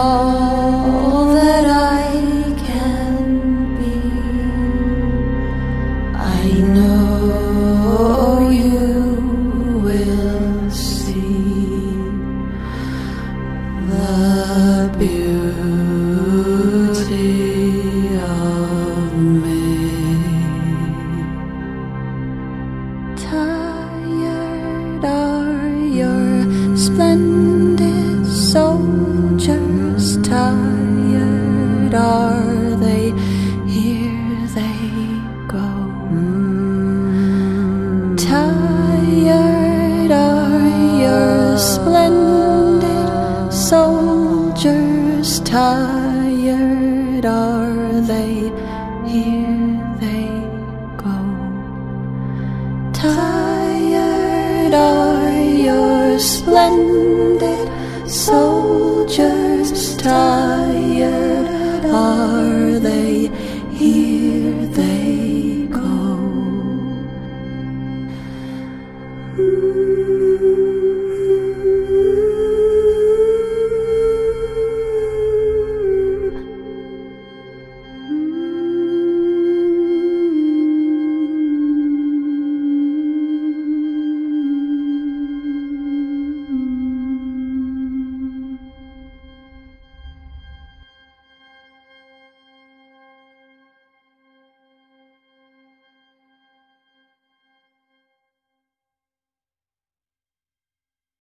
all that I can be. I know you will see the beauty of me. Tired are your splendid soldiers, tired are they, here they go. Tired are your splendid soldiers, tired are they, here they go. Tired are your splendid soldiers, tired are they, here they go.